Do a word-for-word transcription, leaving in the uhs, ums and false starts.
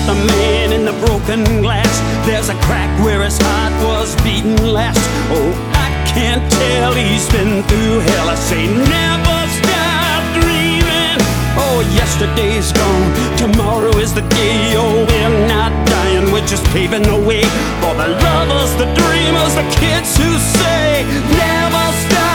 the man in the broken glass. There's a crack where his heart was beating last. Oh, I can't tell, he's been through hell. I say never stop dreaming. Oh, yesterday's gone, tomorrow is the day. Oh, we're not dying, we're just paving the way for the lovers, the dreamers, the kids who say never stop.